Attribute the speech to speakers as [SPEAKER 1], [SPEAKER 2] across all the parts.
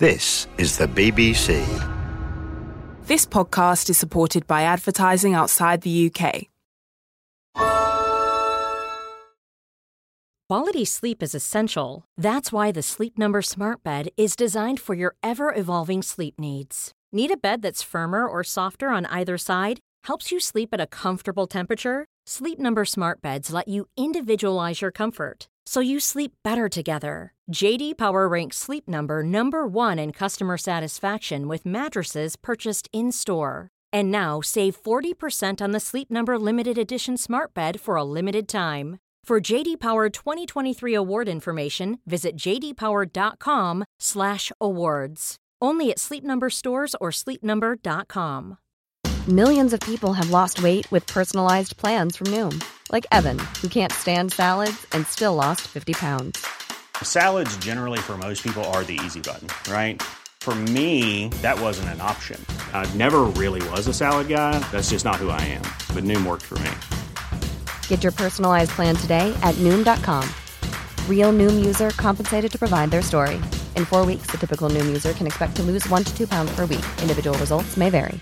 [SPEAKER 1] This is the BBC.
[SPEAKER 2] This podcast is supported by advertising outside the UK.
[SPEAKER 3] Quality sleep is essential. That's why the Sleep Number Smart Bed is designed for your ever-evolving sleep needs. Need a bed that's firmer or softer on either side? Helps you sleep at a comfortable temperature? Sleep Number Smart Beds let you individualize your comfort, so you sleep better together. J.D. Power ranks Sleep Number number 1 in customer satisfaction with mattresses purchased in-store. And now save 40% on the Sleep Number Limited Edition Smart Bed for a limited time. For J.D. Power 2023 award information, visit jdpower.com/awards. Only at Sleep Number stores or sleepnumber.com.
[SPEAKER 4] Millions of people have lost weight with personalized plans from Noom. Like Evan, who can't stand salads and still lost 50 pounds.
[SPEAKER 5] Salads generally for most people are the easy button, right? For me, that wasn't an option. I never really was a salad guy. That's just not who I am. But Noom worked for me.
[SPEAKER 4] Get your personalized plan today at Noom.com. Real Noom user compensated to provide their story. In 4 weeks, the typical Noom user can expect to lose 1 to 2 pounds per week. Individual results may vary.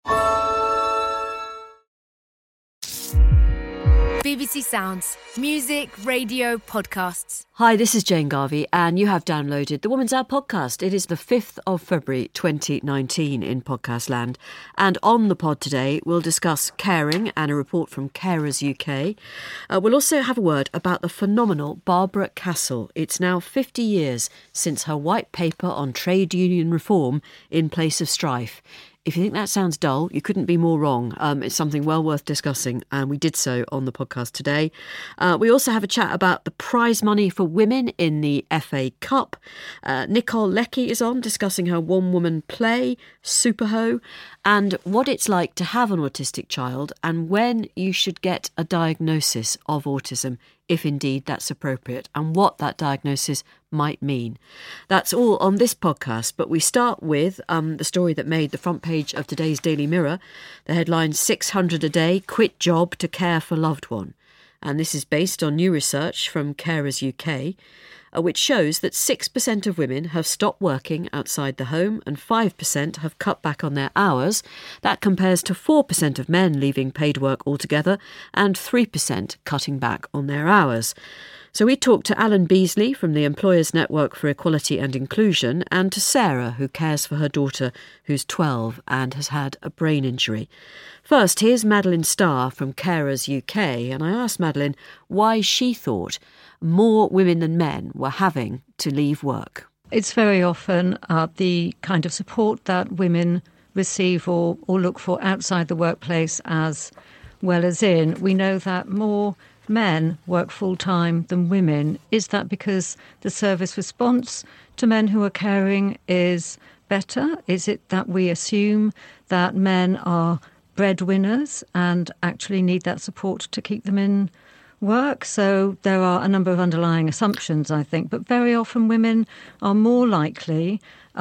[SPEAKER 6] BBC Sounds. Music, radio, podcasts.
[SPEAKER 7] Hi, this is Jane Garvey, and you have downloaded the Woman's Hour podcast. It is the 5th of February 2019 in podcast land. And on the pod today, we'll discuss caring and a report from Carers UK. We'll also have a word about the phenomenal Barbara Castle. It's now 50 years since her white paper on trade union reform in place of strife. If you think that sounds dull, you couldn't be more wrong. It's something well worth discussing, and we did so on the podcast today. We also have a chat about the prize money for women in the FA Cup. Nicole Leckie is on, discussing her one-woman play, Superho, and what it's like to have an autistic child and when you should get a diagnosis of autism, if indeed that's appropriate, and what that diagnosis might mean. That's all on this podcast, but we start with the story that made the front page of today's Daily Mirror. The headline, 600 a day, quit job to care for loved one. And this is based on new research from Carers UK, which shows that 6% of women have stopped working outside the home and 5% have cut back on their hours. That compares to 4% of men leaving paid work altogether and 3% cutting back on their hours. So we talked to Alan Beasley from the Employers Network for Equality and Inclusion and to Sarah, who cares for her daughter, who's 12 and has had a brain injury. First, here's Madeline Starr from Carers UK, and I asked Madeline why she thought more women than men were having to leave work.
[SPEAKER 8] It's very often the kind of support that women receive or look for outside the workplace as well as in. We know that more men work full-time than women. Is that because the service response to men who are caring is better? Is it that we assume that men are breadwinners and actually need that support to keep them in work? So there are a number of underlying assumptions, I think, but very often women are more likely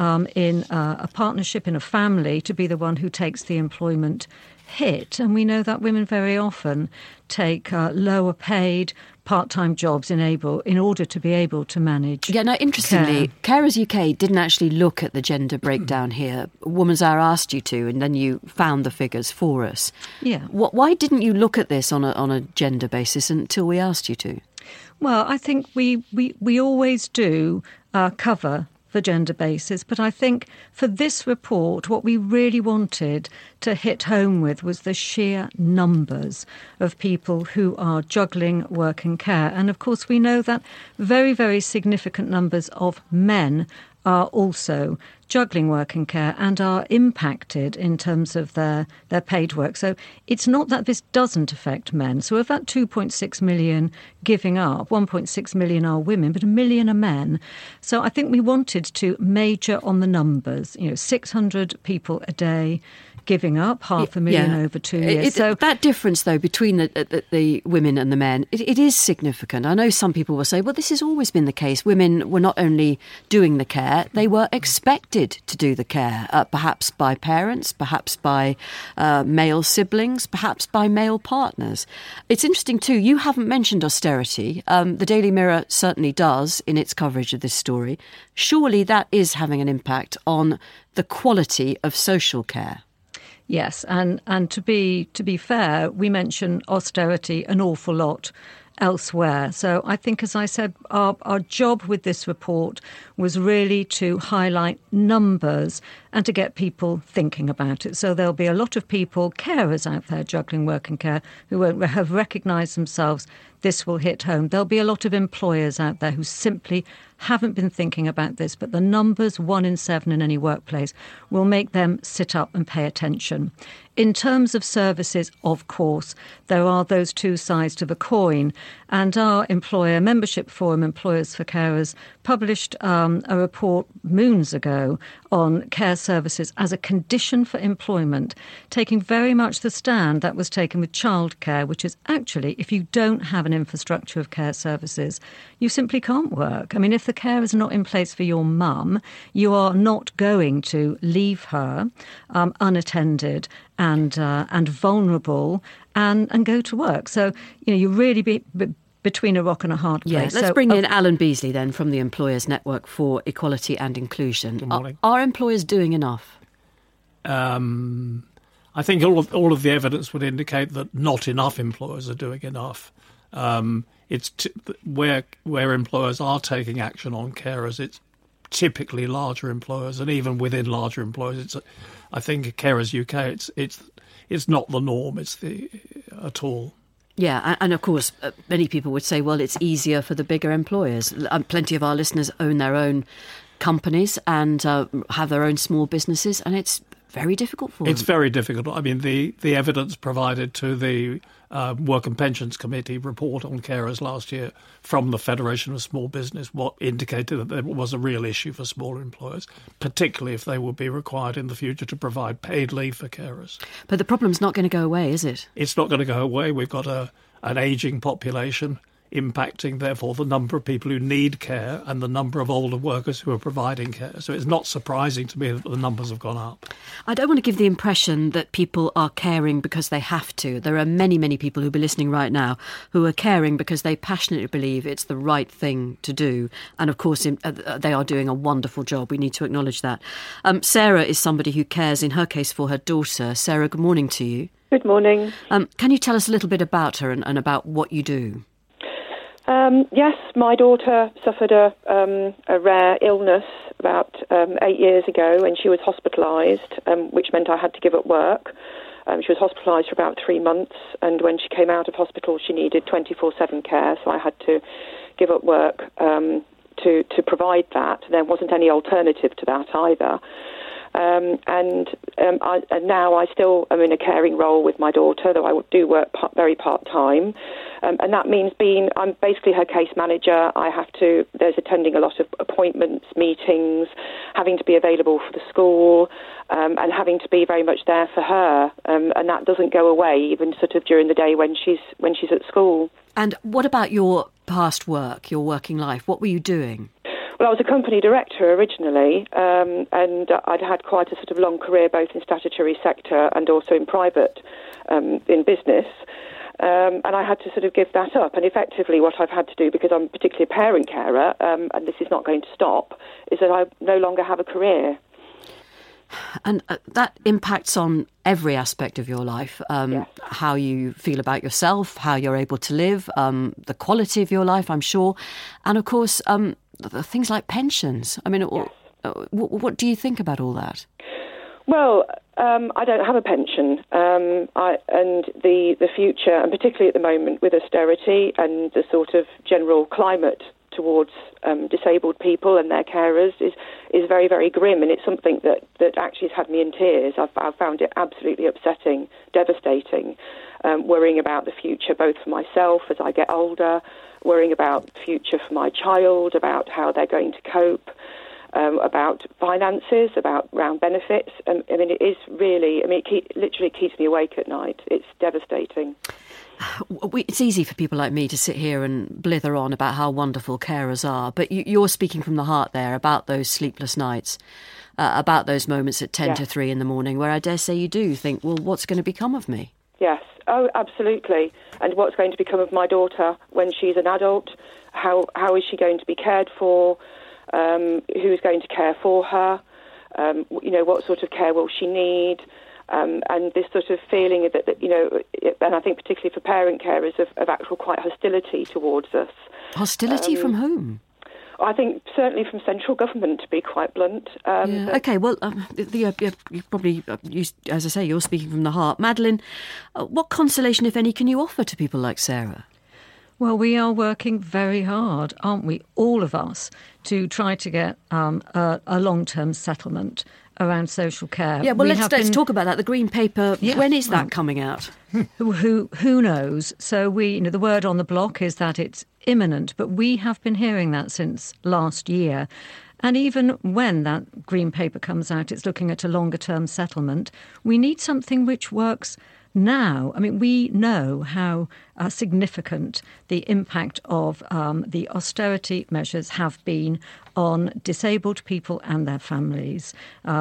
[SPEAKER 8] in a partnership, in a family, to be the one who takes the employment hit. And we know that women very often take lower paid part-time jobs in order to be able to manage.
[SPEAKER 7] Yeah, no, interestingly, Carers UK didn't actually look at the gender breakdown here. Woman's Hour asked you to, and then you found the figures for us.
[SPEAKER 8] Yeah.
[SPEAKER 7] Why didn't you look at this on a gender basis until we asked you to?
[SPEAKER 8] Well, I think we always do cover the gender basis, but I think for this report, what we really wanted to hit home with was the sheer numbers of people who are juggling work and care. And of course, we know that very, very significant numbers of men are also juggling work and care and are impacted in terms of their paid work. So it's not that this doesn't affect men. So of that 2.6 million giving up, 1.6 million are women, but 1 million are men. So I think we wanted to major on the numbers, 600 people a day giving up $500,000 over 2 years.
[SPEAKER 7] So that difference, though, between the women and the men, it is significant. I know some people will say, well, this has always been the case. Women were not only doing the care, they were expected to do the care, perhaps by parents, perhaps by male siblings, perhaps by male partners. It's interesting, too, you haven't mentioned austerity. The Daily Mirror certainly does in its coverage of this story. Surely that is having an impact on the quality of social care.
[SPEAKER 8] Yes, and to be fair, we mention austerity an awful lot elsewhere. So I think, as I said, our job with this report was really to highlight numbers and to get people thinking about it. So there'll be a lot of people, carers out there juggling work and care, who won't have recognised themselves. This will hit home. There'll be a lot of employers out there who simply haven't been thinking about this, but the numbers, 1 in 7 in any workplace, will make them sit up and pay attention. In terms of services, of course, there are those two sides to the coin. And our employer membership forum, Employers for Carers, published a report moons ago on care services as a condition for employment, taking very much the stand that was taken with childcare, which is actually, if you don't have an infrastructure of care services, you simply can't work. I mean, if the care is not in place for your mum, you are not going to leave her unattended and vulnerable and go to work. So, you really be between a rock and a hard place.
[SPEAKER 7] Yeah, let's bring in Alan Beasley then from the Employers Network for Equality and Inclusion.
[SPEAKER 9] Good morning.
[SPEAKER 7] Are employers doing enough?
[SPEAKER 9] I think all of the evidence would indicate that not enough employers are doing enough. It's where employers are taking action on carers, it's typically larger employers, and even within larger employers, I think Carers UK, it's not the norm. At all.
[SPEAKER 7] Yeah, and of course, many people would say, well, it's easier for the bigger employers. Plenty of our listeners own their own companies and have their own small businesses, and it's very difficult for them. It's very difficult.
[SPEAKER 9] I mean, the evidence provided to the Work and Pensions Committee report on carers last year from the Federation of Small Business what indicated that there was a real issue for smaller employers, particularly if they would be required in the future to provide paid leave for carers.
[SPEAKER 7] But the problem's not going to go away, is it?
[SPEAKER 9] It's not going to go away. We've got an ageing population, impacting, therefore, the number of people who need care and the number of older workers who are providing care. So it's not surprising to me that the numbers have gone up.
[SPEAKER 7] I don't want to give the impression that people are caring because they have to. There are many, many people who'll be listening right now who are caring because they passionately believe it's the right thing to do. And, of course, they are doing a wonderful job. We need to acknowledge that. Sarah is somebody who cares, in her case, for her daughter. Sarah, good morning to you.
[SPEAKER 10] Good morning.
[SPEAKER 7] Can you tell us a little bit about her and about what you do?
[SPEAKER 10] Yes, my daughter suffered a rare illness about 8 years ago, and she was hospitalised, which meant I had to give up work. She was hospitalised for about 3 months, and when she came out of hospital, she needed 24/7 care, so I had to give up work to provide that. There wasn't any alternative to that either. And now I still am in a caring role with my daughter, though I do work very part-time. And that means I'm basically her case manager. There's attending a lot of appointments, meetings, having to be available for the school, and having to be very much there for her. And that doesn't go away, even sort of during the day when she's at school.
[SPEAKER 7] And what about your past work, your working life? What were you doing?
[SPEAKER 10] Well, I was a company director originally, and I'd had quite a sort of long career both in statutory sector and also in private, in business. And I had to sort of give that up. And effectively what I've had to do, because I'm particularly a parent carer, and this is not going to stop, is that I no longer have a career.
[SPEAKER 7] And that impacts on every aspect of your life,
[SPEAKER 10] yes.
[SPEAKER 7] How you feel about yourself, how you're able to live, the quality of your life, I'm sure. And, of course, things like pensions. I mean,
[SPEAKER 10] yes.
[SPEAKER 7] What do you think about all that?
[SPEAKER 10] Well, I don't have a pension, and the future, and particularly at the moment with austerity and the sort of general climate towards disabled people and their carers is very, very grim, and it's something that actually has had me in tears. I've found it absolutely upsetting, devastating, worrying about the future both for myself as I get older, worrying about the future for my child, about how they're going to cope. about finances, around benefits. It is really, it literally keeps me awake at night. It's devastating.
[SPEAKER 7] It's easy for people like me to sit here and blither on about how wonderful carers are, but you're speaking from the heart there about those sleepless nights, about those moments at 10 to 3 in the morning where I dare say you do think, well, what's going to become of me?
[SPEAKER 10] Yes. Oh, absolutely. And what's going to become of my daughter when she's an adult? How is she going to be cared for? Who's going to care for her? What sort of care will she need? And this sort of feeling that, and I think particularly for parent carers, of actual quite hostility towards us.
[SPEAKER 7] Hostility from whom?
[SPEAKER 10] I think certainly from central government, to be quite blunt.
[SPEAKER 7] OK, well, you probably, as I say, you're speaking from the heart. Madeleine, what consolation, if any, can you offer to people like Sarah?
[SPEAKER 8] Well, we are working very hard, aren't we, all of us, to try to get a long-term settlement around social care.
[SPEAKER 7] Yeah, well, let's talk about that. The Green Paper, when is that coming out?
[SPEAKER 8] Who knows? So the word on the block is that it's imminent, but we have been hearing that since last year. And even when that Green Paper comes out, it's looking at a longer-term settlement. We need something which works now. We know how significant the impact of the austerity measures have been on disabled people and their families.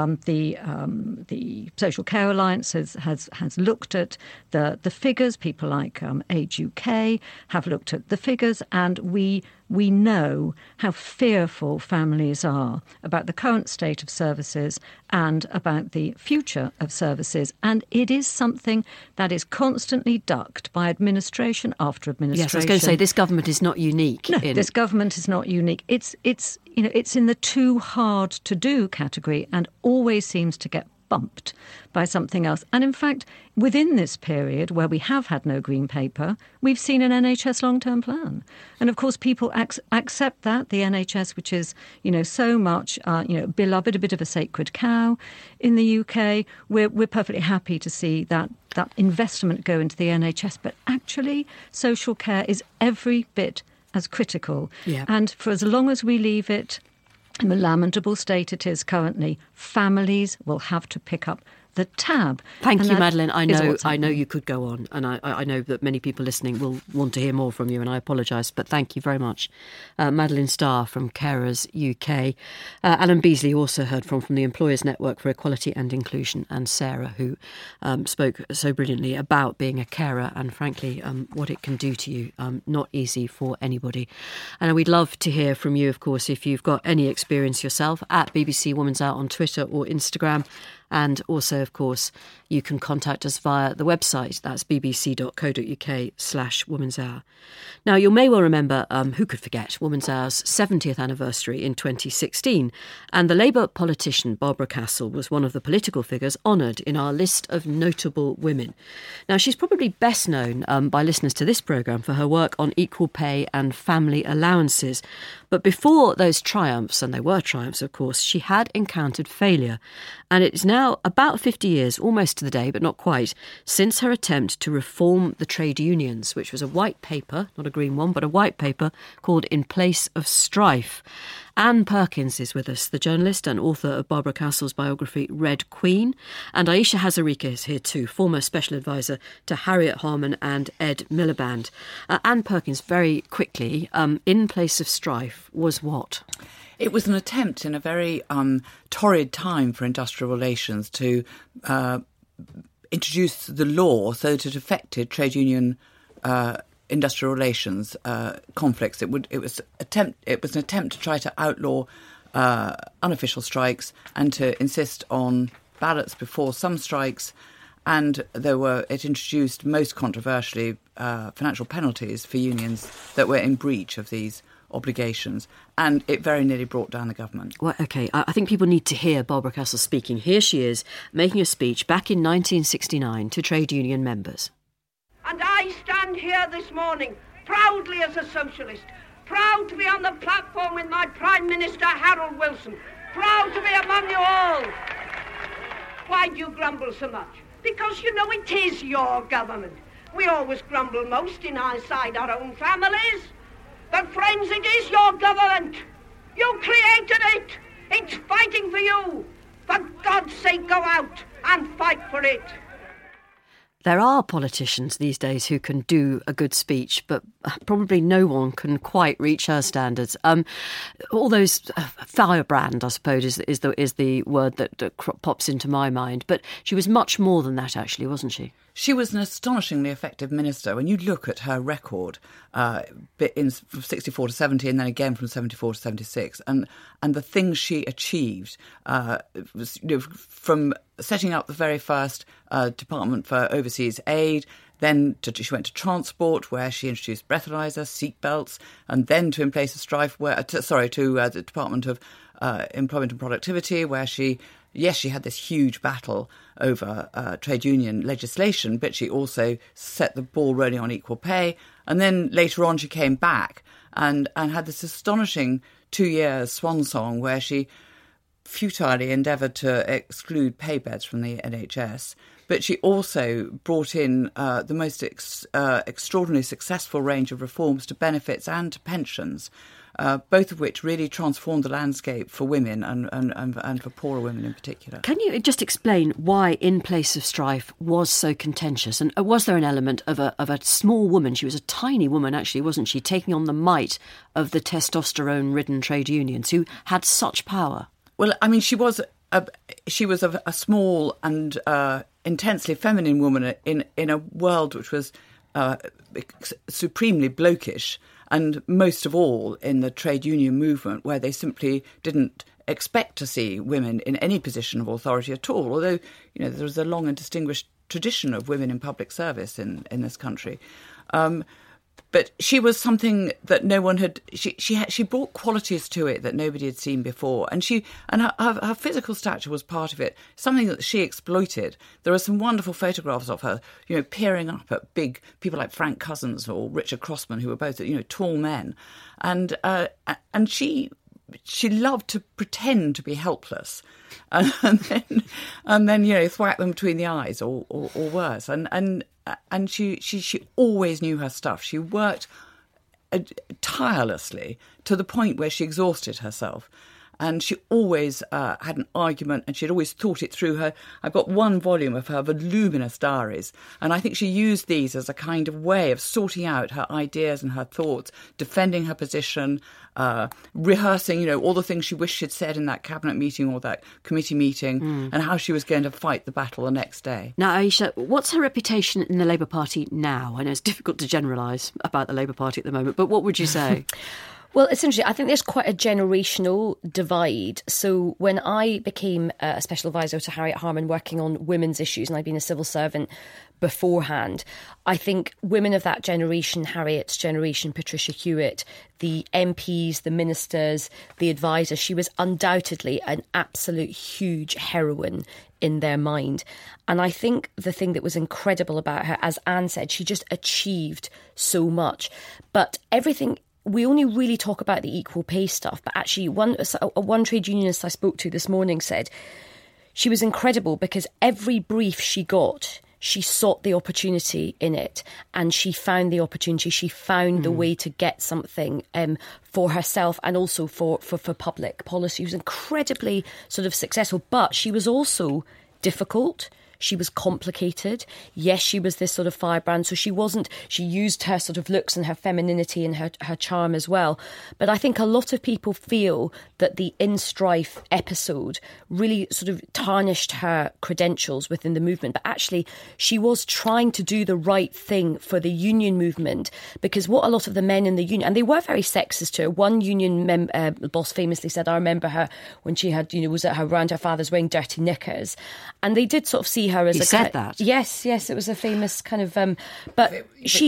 [SPEAKER 8] The Social Care Alliance has looked at the figures. People like Age UK have looked at the figures, and we know how fearful families are about the current state of services and about the future of services. And it is something that is constantly ducked by administration after administration.
[SPEAKER 7] Yes, I was going to say, this government is not unique.
[SPEAKER 8] No, this government is not unique. It's in the too hard to do category and always seems to get bumped by something else. And in fact, within this period where we have had no Green Paper, we've seen an NHS long-term plan. And of course, people accept that, the NHS, which is, so much, beloved, a bit of a sacred cow in the UK, we're perfectly happy to see that investment go into the NHS. But actually, social care is every bit as critical. Yeah. And for as long as we leave it in the lamentable state it is currently, families will have to pick up the tab.
[SPEAKER 7] Thank you, Madeleine. I know you could go on, and I know that many people listening will want to hear more from you, and I apologise, but thank you very much. Madeleine Starr from Carers UK. Alan Beasley also heard from the Employers Network for Equality and Inclusion, and Sarah, who spoke so brilliantly about being a carer and, frankly, what it can do to you. Not easy for anybody. And we'd love to hear from you, of course, if you've got any experience yourself, at BBC Woman's Hour on Twitter or Instagram. And also, of course, you can contact us via the website. That's bbc.co.uk/Woman's Hour. Now, you may well remember, who could forget, Woman's Hour's 70th anniversary in 2016. And the Labour politician Barbara Castle was one of the political figures honoured in our list of notable women. Now, she's probably best known by listeners to this programme for her work on equal pay and family allowances. But before those triumphs, and they were triumphs, of course, she had encountered failure. And it is now about 50 years, almost to the day, but not quite, since her attempt to reform the trade unions, which was a white paper, not a green one, but a white paper called In Place of Strife. Anne Perkins is with us, the journalist and author of Barbara Castle's biography Red Queen. And Aisha Hazarika is here too, former special advisor to Harriet Harman and Ed Miliband. Anne Perkins, very quickly, In Place of Strife was what?
[SPEAKER 11] It was an attempt in a very torrid time for industrial relations to introduce the law so that it affected trade union industrial relations conflicts. It was an attempt to try to outlaw unofficial strikes and to insist on ballots before some strikes. And it introduced, most controversially, financial penalties for unions that were in breach of these obligations, and it very nearly brought down the government.
[SPEAKER 7] Well, OK, I think people need to hear Barbara Castle speaking. Here she is, making a speech back in 1969 to trade union members.
[SPEAKER 12] And I stand here this morning, proudly as a socialist, proud to be on the platform with my Prime Minister, Harold Wilson, proud to be among you all. Why do you grumble so much? Because you know it is your government. We always grumble most inside our own families. But friends, it is your government. You created it. It's fighting for you. For God's sake, go out and fight for it.
[SPEAKER 7] There are politicians these days who can do a good speech, but probably no one can quite reach her standards. All those firebrand, I suppose, is the word that pops into my mind. But she was much more than that, actually, wasn't she?
[SPEAKER 11] She was an astonishingly effective minister. When you look at her record from 64 to 70 and then again from 74 to 76, and the things she achieved was, from setting up the very first Department for Overseas Aid, then she went to transport, where she introduced breathalyzers, seatbelts, and then to In Place of Strife, to the Department of Employment and Productivity, where she had this huge battle over trade union legislation, but she also set the ball rolling on equal pay. And then later on she came back and had this astonishing 2-year swan song where she futilely endeavoured to exclude pay beds from the NHS. But she also brought in the most extraordinarily successful range of reforms to benefits and to pensions, both of which really transformed the landscape for women and for poorer women in particular.
[SPEAKER 7] Can you just explain why In Place of Strife was so contentious? And was there an element of a small woman? She was a tiny woman, actually, wasn't she, taking on the might of the testosterone-ridden trade unions who had such power?
[SPEAKER 11] Well, I mean, she was a small and intensely feminine woman in a world which was supremely blokish, and most of all in the trade union movement, where they simply didn't expect to see women in any position of authority at all, although there was a long and distinguished tradition of women in public service in this country. But she was something that no one had. She brought qualities to it that nobody had seen before, and her physical stature was part of it. Something that she exploited. There are some wonderful photographs of her, peering up at big people like Frank Cousins or Richard Crossman, who were both tall men, and she loved to pretend to be helpless, and then thwack them between the eyes or worse, and she always knew her stuff. She worked tirelessly to the point where she exhausted herself. And she always had an argument, and she'd always thought it through. I've got one volume of her voluminous diaries, and I think she used these as a kind of way of sorting out her ideas and her thoughts, defending her position, rehearsing, all the things she wished she'd said in that cabinet meeting or that committee meeting, and how she was going to fight the battle the next day.
[SPEAKER 7] Now, Aisha, what's her reputation in the Labour Party now? I know it's difficult to generalise about the Labour Party at the moment, but what would you say?
[SPEAKER 13] Well, it's interesting. I think there's quite a generational divide. So when I became a special advisor to Harriet Harman working on women's issues, and I'd been a civil servant beforehand, I think women of that generation, Harriet's generation, Patricia Hewitt, the MPs, the ministers, the advisors, she was undoubtedly an absolute huge heroine in their mind. And I think the thing that was incredible about her, as Anne said, she just achieved so much. But everything... We only really talk about the equal pay stuff, but actually one trade unionist I spoke to this morning said she was incredible because every brief she got, she sought the opportunity in it, and she found the opportunity. She found the way to get something for herself and also for public policy. She was incredibly sort of successful, but she was also difficult. She was complicated. Yes, she was this sort of firebrand. So she used her sort of looks and her femininity and her charm as well. But I think a lot of people feel that the In Strife episode really sort of tarnished her credentials within the movement. But actually, she was trying to do the right thing for the union movement, because what a lot of the men in the union, and they were very sexist to her. One union boss famously said, I remember her when she had, was at her around her father's wearing dirty knickers. And they did sort of see her as
[SPEAKER 7] he said that.
[SPEAKER 13] Yes, it was a famous kind of. But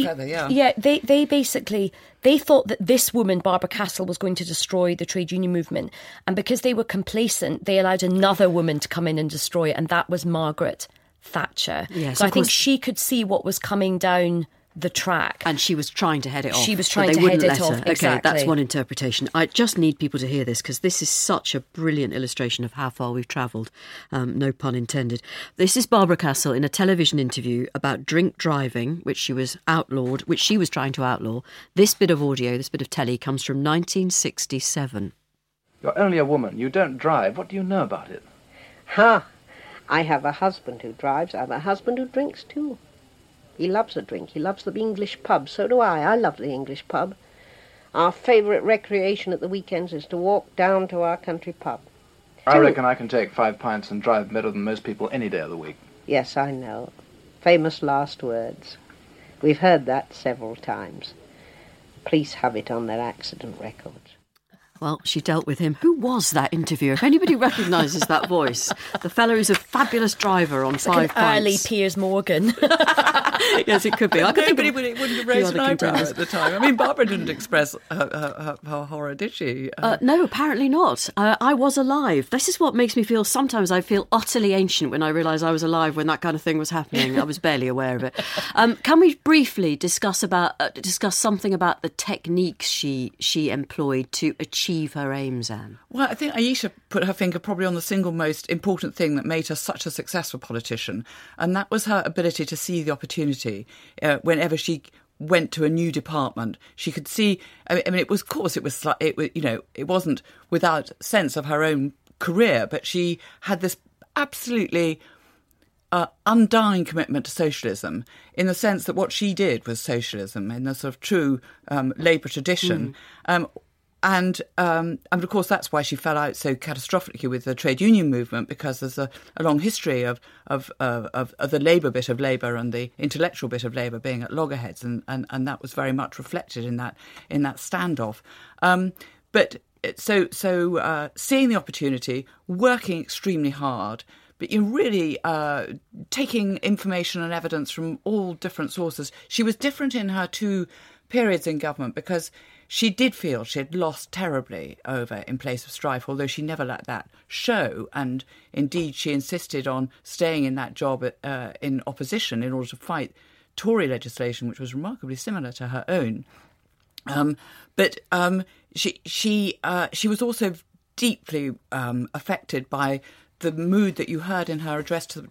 [SPEAKER 13] they thought that this woman, Barbara Castle, was going to destroy the trade union movement, and because they were complacent, they allowed another woman to come in and destroy it, and that was Margaret Thatcher.
[SPEAKER 7] Yes,
[SPEAKER 13] so I think she could see what was coming down the track.
[SPEAKER 7] And she was trying to head it off.
[SPEAKER 13] She was trying to head it off, exactly.
[SPEAKER 7] Okay, that's one interpretation. I just need people to hear this because this is such a brilliant illustration of how far we've travelled. No pun intended. This is Barbara Castle in a television interview about drink driving, which she was trying to outlaw. This bit of audio, this bit of telly, comes from 1967.
[SPEAKER 14] You're only a woman. You don't drive. What do you know about it?
[SPEAKER 15] Ha! I have a husband who drives. I have a husband who drinks, too. He loves a drink. He loves the English pub. So do I. I love the English pub. Our favourite recreation at the weekends is to walk down to our country pub.
[SPEAKER 14] I reckon I can take 5 pints and drive better than most people any day of the week.
[SPEAKER 15] Yes, I know. Famous last words. We've heard that several times. Police have it on their accident records.
[SPEAKER 7] Well, she dealt with him. Who was that interviewer? If anybody recognises that voice, the fellow who's a fabulous driver on 5 pints.
[SPEAKER 13] Early Piers Morgan.
[SPEAKER 7] Yes, it could be.
[SPEAKER 11] Nobody wouldn't have raised an eyebrow at the time. I mean, Barbara didn't express her horror, did she?
[SPEAKER 7] No, apparently not. I was alive. This is what makes me feel, sometimes I feel utterly ancient when I realise I was alive when that kind of thing was happening. I was barely aware of it. Can we briefly discuss something about the techniques she employed to achieve her aims, Anne?
[SPEAKER 11] Well, I think Aisha put her finger probably on the single most important thing that made her such a successful politician, and that was her ability to see the opportunity whenever she went to a new department. She could see. I mean, it wasn't without sense of her own career, but she had this absolutely undying commitment to socialism, in the sense that what she did was socialism in the sort of true Labour tradition. And of course, that's why she fell out so catastrophically with the trade union movement, because there's a long history of the Labour bit of Labour and the intellectual bit of Labour being at loggerheads, and that was very much reflected in that standoff. But seeing the opportunity, working extremely hard, but you're really taking information and evidence from all different sources. She was different in her 2 periods in government because she did feel she had lost terribly over In Place of Strife, although she never let that show. And indeed, she insisted on staying in that job in opposition in order to fight Tory legislation, which was remarkably similar to her own. But she was also deeply affected by the mood that you heard in her address to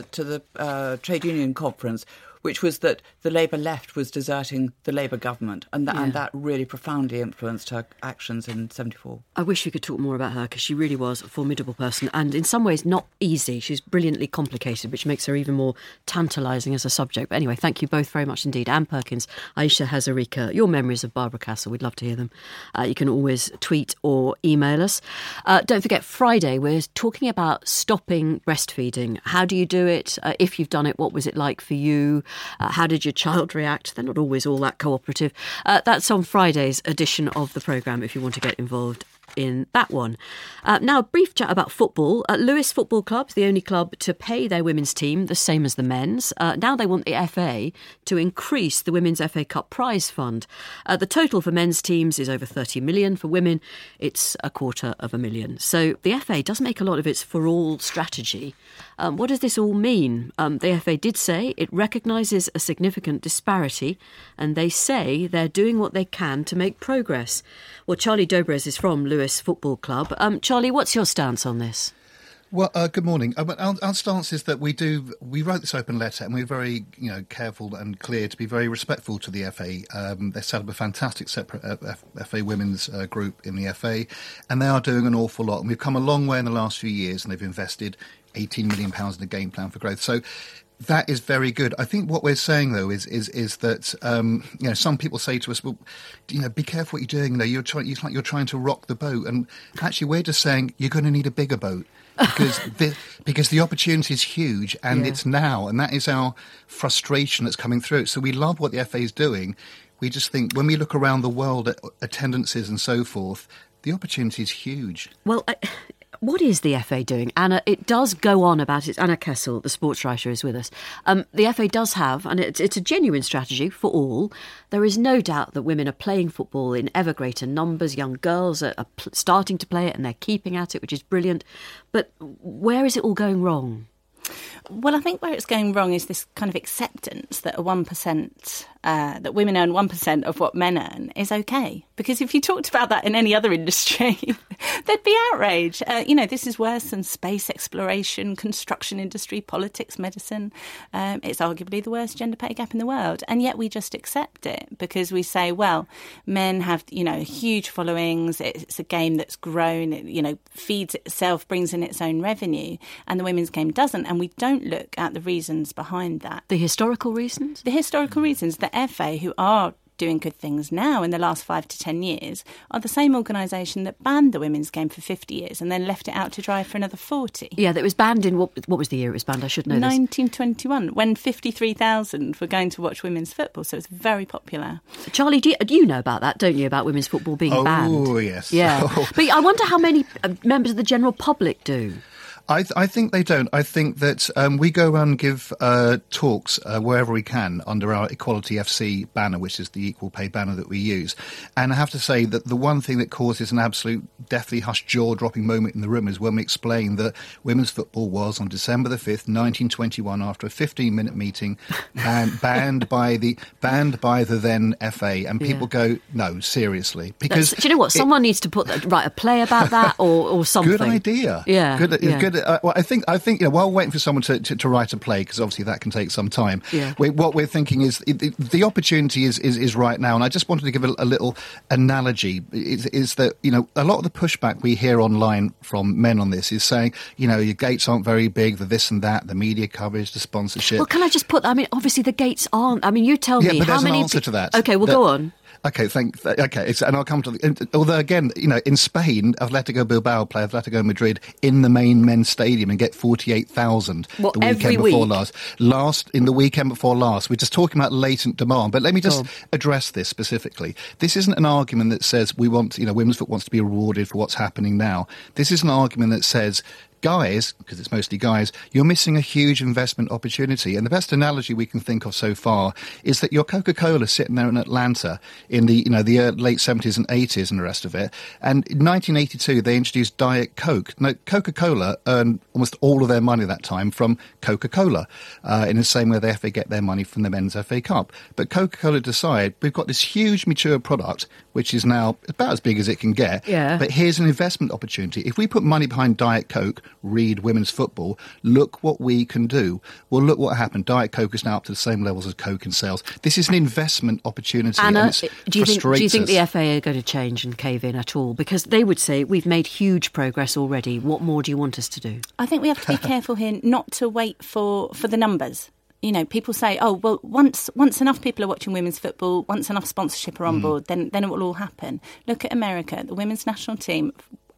[SPEAKER 11] the trade union conference, which was that the Labour left was deserting the Labour government, and that really profoundly influenced her actions in 1974.
[SPEAKER 7] I wish we could talk more about her, because she really was a formidable person, and in some ways not easy. She's brilliantly complicated, which makes her even more tantalising as a subject. But anyway, thank you both very much indeed. Anne Perkins, Aisha Hazarika, your memories of Barbara Castle, we'd love to hear them. You can always tweet or email us. Don't forget, Friday, we're talking about stopping breastfeeding. How do you do it? If you've done it, what was it like for you? How did your child react? They're not always all that cooperative. That's on Friday's edition of the programme if you want to get involved in that one. Now, a brief chat about football. Lewes Football Club is the only club to pay their women's team the same as the men's. Now they want the FA to increase the Women's FA Cup prize fund. The total for men's teams is over 30 million. For women, it's $250,000. So the FA does make a lot of its for-all strategy. What does this all mean? The FA did say it recognises a significant disparity, and they say they're doing what they can to make progress. Well, Charlie Dobrez is from Lewes Football Club. Charlie, what's your stance on this?
[SPEAKER 16] Well, good morning. Our stance is that we wrote this open letter, and we're very, careful and clear to be very respectful to the FA. They set up a fantastic separate FA women's group in the FA, and they are doing an awful lot. And we've come a long way in the last few years, and they've invested £18 million in a game plan for growth. So that is very good. I think what we're saying, though, is that some people say to us, "Well, be careful what you're doing. You're trying to rock the boat." And actually, we're just saying you're going to need a bigger boat because the opportunity is huge, and it's now, and that is our frustration that's coming through. So we love what the FA is doing. We just think when we look around the world at attendances and so forth, the opportunity is huge.
[SPEAKER 7] Well, what is the FA doing? Anna, it does go on about it. Anna Kessel, the sports writer, is with us. The FA does have, and it's a genuine strategy for all. There is no doubt that women are playing football in ever greater numbers. Young girls are starting to play it, and they're keeping at it, which is brilliant. But where is it all going wrong?
[SPEAKER 17] Well, I think where it's going wrong is this kind of acceptance that a 1% that women earn 1% of what men earn is okay. Because if you talked about that in any other industry, there'd be outrage. This is worse than space exploration, construction industry, politics, medicine. It's arguably the worst gender pay gap in the world. And yet we just accept it because we say, well, men have, huge followings. It's a game that's grown, it, feeds itself, brings in its own revenue. And the women's game doesn't. And we don't look at the reasons behind that.
[SPEAKER 7] The historical reasons?
[SPEAKER 17] The historical reasons. The FA, who are doing good things now in the last 5 to 10 years, are the same organisation that banned the women's game for 50 years and then left it out to dry for another 40.
[SPEAKER 7] Yeah, that was banned in, what was the year it was banned? I should know
[SPEAKER 17] 1921, when 53,000 were going to watch women's football, so it's very popular.
[SPEAKER 7] Charlie, do you know about that, don't you, about women's football being banned?
[SPEAKER 16] Oh, yes.
[SPEAKER 7] Yeah. But I wonder how many members of the general public do.
[SPEAKER 16] I think they don't. I think that we go around and give talks wherever we can under our Equality FC banner, which is the equal pay banner that we use. And I have to say that the one thing that causes an absolute deathly hushed jaw-dropping moment in the room is when we explain that women's football was on December the 5th, 1921, after a 15-minute meeting, banned by the then FA. And people go, no, seriously. Because
[SPEAKER 7] do you know what? Someone needs to write a play about that or something.
[SPEAKER 16] Good idea.
[SPEAKER 7] Yeah.
[SPEAKER 16] Good. Well, I think while waiting for someone to write a play, because obviously that can take some time.
[SPEAKER 7] Yeah.
[SPEAKER 16] What we're thinking is the opportunity is right now, and I just wanted to give a little analogy. Is that a lot of the pushback we hear online from men on this is saying your gates aren't very big, the this and that, the media coverage, the sponsorship.
[SPEAKER 7] Well, can I just put? I mean, obviously the gates aren't. I mean, you tell me
[SPEAKER 16] but
[SPEAKER 7] how many.
[SPEAKER 16] An answer to that.
[SPEAKER 7] Okay, well, go on.
[SPEAKER 16] Okay, and I'll come to although again, in Spain, Atletico Bilbao play Atletico Madrid in the main men's stadium and get 48,000 the weekend before last. In the weekend before last, we're just talking about latent demand. But let me just address this specifically. This isn't an argument that says we want, women's football wants to be rewarded for what's happening now. This is an argument that says, guys, because it's mostly guys, you're missing a huge investment opportunity. And the best analogy we can think of so far is that your Coca-Cola sitting there in Atlanta in the late 70s and 80s and the rest of it. And in 1982, they introduced Diet Coke. Now, Coca-Cola earned almost all of their money at that time from Coca-Cola, in the same way the FA get their money from the Men's FA Cup. But Coca-Cola decided, we've got this huge mature product, which is now about as big as it can get.
[SPEAKER 7] Yeah.
[SPEAKER 16] But here's an investment opportunity. If we put money behind Diet Coke, read women's football, look what we can do. Well, look what happened. Diet Coke is now up to the same levels as Coke in sales. This is an investment opportunity.
[SPEAKER 7] Anna,
[SPEAKER 16] and
[SPEAKER 7] do you think the FA are going to change and cave in at all? Because they would say, we've made huge progress already. What more do you want us to do?
[SPEAKER 17] I think we have to be careful here not to wait for the numbers. People say, oh, well, once enough people are watching women's football, once enough sponsorship are on board, then it will all happen. Look at America. The women's national team,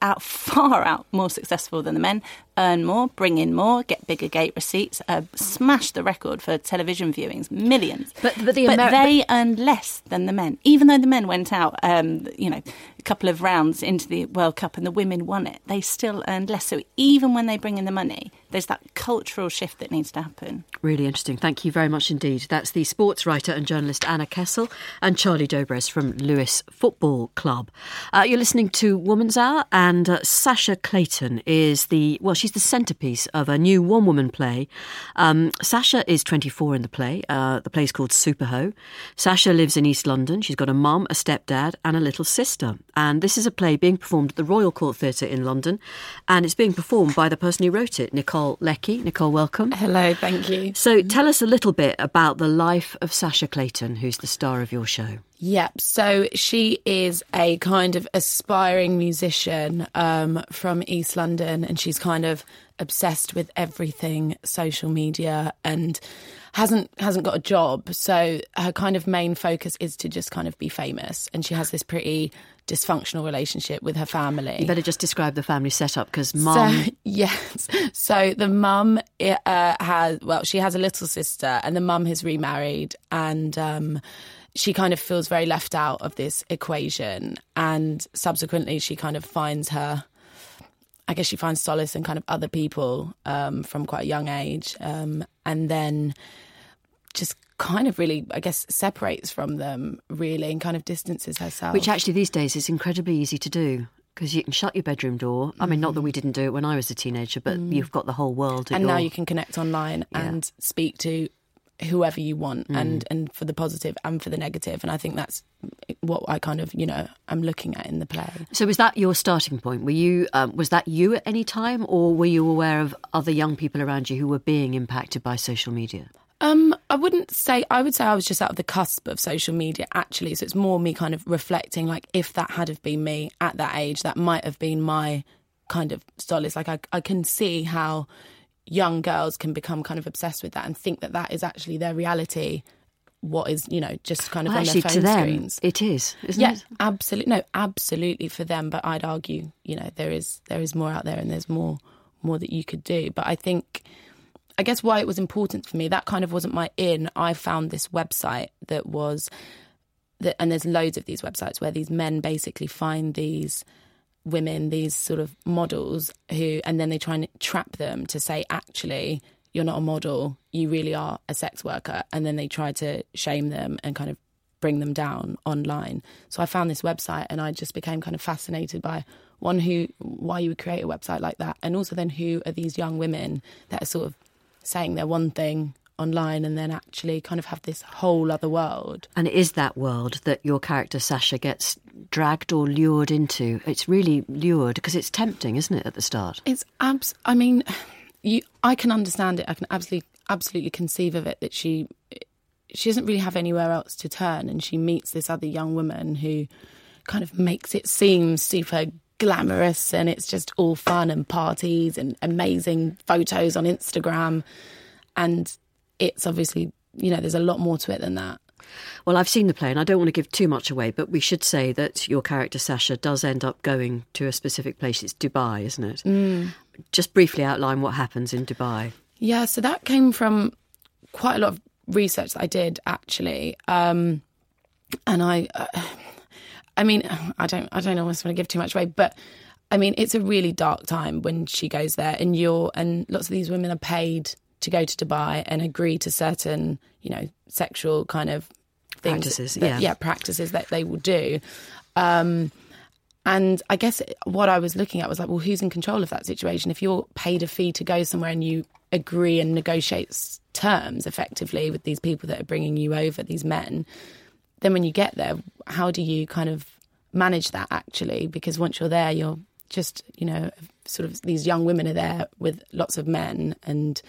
[SPEAKER 17] far out more successful than the men, earn more, bring in more, get bigger gate receipts, smash the record for television viewings, millions.
[SPEAKER 7] But
[SPEAKER 17] they earned less than the men. Even though the men went out, a couple of rounds into the World Cup and the women won it, they still earned less. So even when they bring in the money, there's that cultural shift that needs to happen.
[SPEAKER 7] Really interesting. Thank you very much indeed. That's the sports writer and journalist Anna Kessel and Charlie Dobres from Lewes Football Club. You're listening to Woman's Hour, and Sasha Clayton is she's the centrepiece of a new one-woman play. Sasha is 24 in the play. The play's called Superho. Sasha lives in East London. She's got a mum, a stepdad and a little sister. And this is a play being performed at the Royal Court Theatre in London, and it's being performed by the person who wrote it, Nicole Leckie. Nicole, welcome.
[SPEAKER 18] Hello, thank you.
[SPEAKER 7] So tell us a little bit about the life of Sasha Clayton, who's the star of your show.
[SPEAKER 18] Yep, so she is a kind of aspiring musician from East London, and she's kind of obsessed with everything social media and hasn't got a job. So her kind of main focus is to just kind of be famous, and she has this pretty dysfunctional relationship with her family.
[SPEAKER 7] You better just describe the family setup, because mum...
[SPEAKER 18] So the mum she has a little sister, and the mum has remarried, and she kind of feels very left out of this equation, and subsequently she kind of finds solace in kind of other people from quite a young age, and then just kind of really, I guess, separates from them really and kind of distances herself.
[SPEAKER 7] Which actually these days is incredibly easy to do, because you can shut your bedroom door. I mean, not that we didn't do it when I was a teenager, but you've got the whole world.
[SPEAKER 18] And now you can connect online and speak to whoever you want, and for the positive and for the negative. And I think that's what I kind of, I'm looking at in the play.
[SPEAKER 7] So was that your starting point? Were you was that you at any time, or were you aware of other young people around you who were being impacted by social media?
[SPEAKER 18] I would say I was just out of the cusp of social media, actually. So it's more me kind of reflecting, like, if that had have been me at that age, that might have been my kind of solace. Like, I can see how young girls can become kind of obsessed with that and think that that is actually their reality, what is, just kind of on their phone
[SPEAKER 7] to them,
[SPEAKER 18] screens.
[SPEAKER 7] It is, isn't it?
[SPEAKER 18] Yeah, absolutely. No, absolutely for them. But I'd argue, there is more out there, and there's more that you could do. But I guess why it was important for me, that kind of wasn't my in. I found this website and there's loads of these websites where these men basically find these women, these sort of models and then they try and trap them to say, actually, you're not a model, you really are a sex worker. And then they try to shame them and kind of bring them down online. So I found this website and I just became kind of fascinated by, one, why you would create a website like that, and also then who are these young women that are sort of saying they're one thing online and then actually kind of have this whole other world.
[SPEAKER 7] And it is that world that your character Sasha gets dragged or lured into. It's really lured because it's tempting, isn't it, at the start?
[SPEAKER 18] It's I can understand it. I can absolutely conceive of it, that she doesn't really have anywhere else to turn, and she meets this other young woman who kind of makes it seem super glamorous, and it's just all fun and parties and amazing photos on Instagram. And it's obviously, there's a lot more to it than that.
[SPEAKER 7] Well, I've seen the play and I don't want to give too much away, but we should say that your character Sasha does end up going to a specific place. It's Dubai, isn't it? Just briefly outline what happens in Dubai. Yeah,
[SPEAKER 18] so that came from quite a lot of research that I did, actually. And I don't almost want to give too much away, but it's a really dark time when she goes there, and lots of these women are paid to go to Dubai and agree to certain, sexual kind of things. Practices that they will do. And I guess what I was looking at was like, well, who's in control of that situation? If you're paid a fee to go somewhere and you agree and negotiate terms effectively with these people that are bringing you over, these men, then when you get there, how do you kind of manage that, actually? Because once you're there, you're just, sort of these young women are there with lots of men. And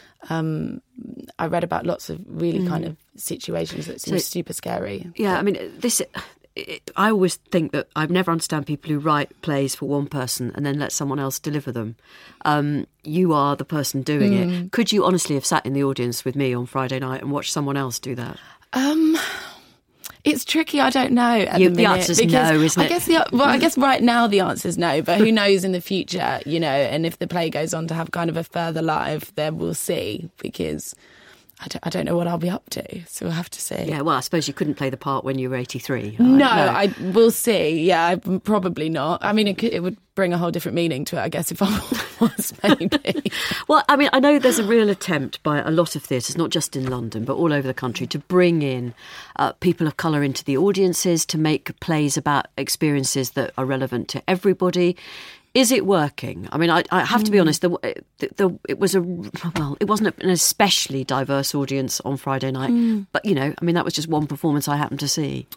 [SPEAKER 18] I read about lots of really kind of situations that seem super scary.
[SPEAKER 7] Yeah, I always think that I've never understand people who write plays for one person and then let someone else deliver them. You are the person doing it. Could you honestly have sat in the audience with me on Friday night and watched someone else do that?
[SPEAKER 18] It's tricky. I don't know.
[SPEAKER 7] The answer's no, isn't it?
[SPEAKER 18] I guess right now the answer's no, but who knows in the future, and if the play goes on to have kind of a further life, then we'll see, because I don't know what I'll be up to, so we'll have to see.
[SPEAKER 7] Yeah, well, I suppose you couldn't play the part when you were 83.
[SPEAKER 18] No, I will see. Yeah, probably not. It would bring a whole different meaning to it, I guess, if I was, maybe.
[SPEAKER 7] Well, I know there's a real attempt by a lot of theatres, not just in London, but all over the country, to bring in people of colour into the audiences, to make plays about experiences that are relevant to everybody. Is it working? I have to be honest, it wasn't an especially diverse audience on Friday night, but, that was just one performance I happened to see.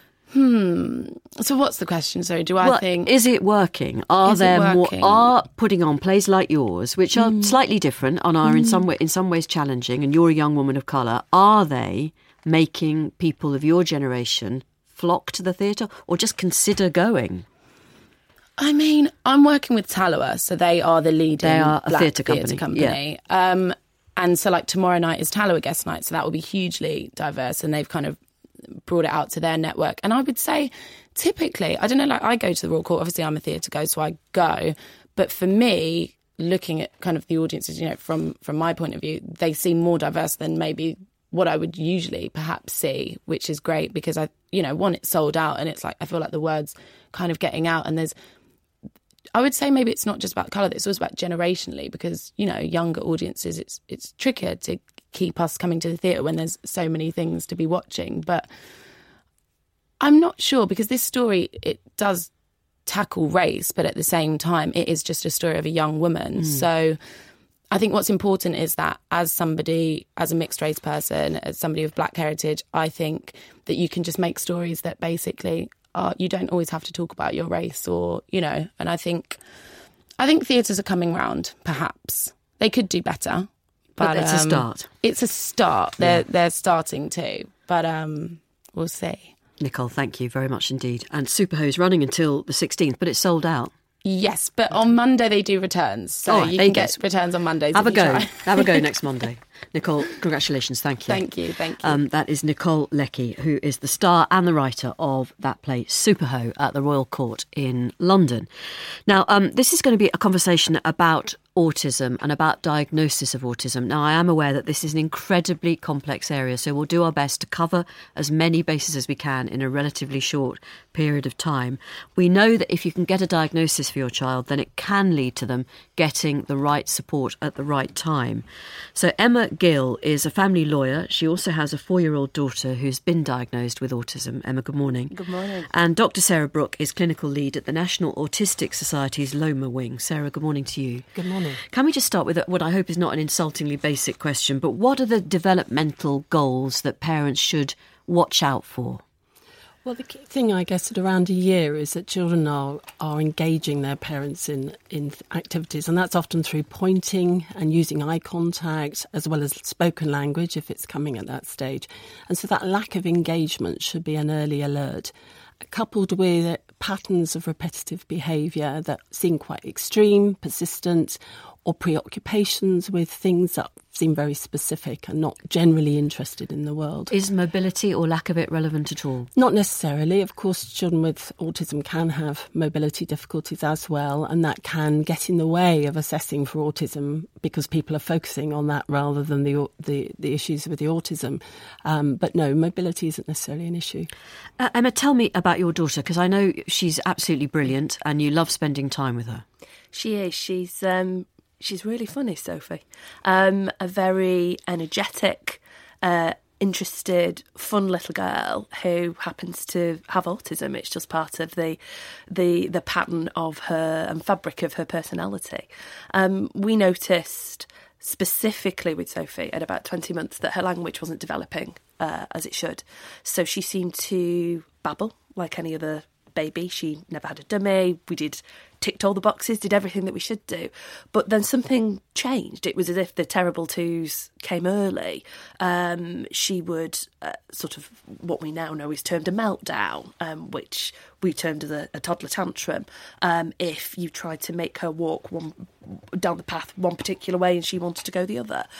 [SPEAKER 18] So what's the question? Sorry,
[SPEAKER 7] is it working? Are putting on plays like yours, which are slightly different and are in some ways challenging, and you're a young woman of colour, are they making people of your generation flock to the theatre or just consider going?
[SPEAKER 18] I'm working with Taloa, so they are the leading
[SPEAKER 7] theatre company.
[SPEAKER 18] Yeah. And so, like, tomorrow night is Taloa guest night, so that will be hugely diverse, and they've kind of brought it out to their network. And I would say, typically, I don't know, like, I go to the Royal Court, obviously I'm a theatre goer, so I go, but for me, looking at kind of the audiences, from my point of view, they seem more diverse than maybe what I would usually perhaps see, which is great, because one, it's sold out, and it's like, I feel like the word's kind of getting out, and I would say maybe it's not just about colour, it's also about generationally, because, younger audiences, it's trickier to keep us coming to the theatre when there's so many things to be watching. But I'm not sure, because this story, it does tackle race, but at the same time, it is just a story of a young woman. So I think what's important is that as a mixed race person, as somebody with black heritage, I think that you can just make stories that basically you don't always have to talk about your race or, and I think theatres are coming round, perhaps. They could do better. But
[SPEAKER 7] it's a start.
[SPEAKER 18] It's a start. They're starting to, but we'll see.
[SPEAKER 7] Nicole, thank you very much indeed. And Superho is running until the 16th, but it's sold out.
[SPEAKER 18] Yes, but on Monday they do returns. So you can get returns on Mondays.
[SPEAKER 7] Have a go. Have a go next Monday. Nicole, congratulations. Thank you.
[SPEAKER 18] Thank you.
[SPEAKER 7] That is Nicole Leckie, who is the star and the writer of that play Superho at the Royal Court in London. Now, this is going to be a conversation about autism and about diagnosis of autism. Now, I am aware that this is an incredibly complex area, so we'll do our best to cover as many bases as we can in a relatively short period of time. We know that if you can get a diagnosis for your child, then it can lead to them getting the right support at the right time. So Emma Gill is a family lawyer. She also has a 4-year-old daughter who's been diagnosed with autism. Emma, good morning.
[SPEAKER 19] Good morning.
[SPEAKER 7] And Dr. Sarah Brooke is clinical lead at the National Autistic Society's Loma Wing. Sarah, good morning to you.
[SPEAKER 19] Good morning.
[SPEAKER 7] Can we just start with what I hope is not an insultingly basic question, but what are the developmental goals that parents should watch out for?
[SPEAKER 19] Well, the key thing, I guess, at around a year is that children are engaging their parents in activities, and that's often through pointing and using eye contact, as well as spoken language if it's coming at that stage. And so that lack of engagement should be an early alert, coupled with patterns of repetitive behaviour that seem quite extreme, persistent, or preoccupations with things that seem very specific and not generally interested in the world.
[SPEAKER 7] Is mobility or lack of it relevant at all?
[SPEAKER 19] Not necessarily. Of course, children with autism can have mobility difficulties as well, and that can get in the way of assessing for autism because people are focusing on that rather than the issues with the autism. But no, mobility isn't necessarily an issue.
[SPEAKER 7] Emma, tell me about your daughter, because I know she's absolutely brilliant and you love spending time with her.
[SPEAKER 20] She is. She's really funny, Sophie. A very energetic, interested, fun little girl who happens to have autism. It's just part of the pattern of her and fabric of her personality. We noticed specifically with Sophie at about 20 months that her language wasn't developing as it should. So she seemed to babble like any other baby. She never had a dummy. We ticked all the boxes, did everything that we should do. But then something changed. It was as if the terrible twos came early. She would sort of what we now know is termed a meltdown, which we termed as a toddler tantrum. If you tried to make her walk down the path one particular way and she wanted to go the other.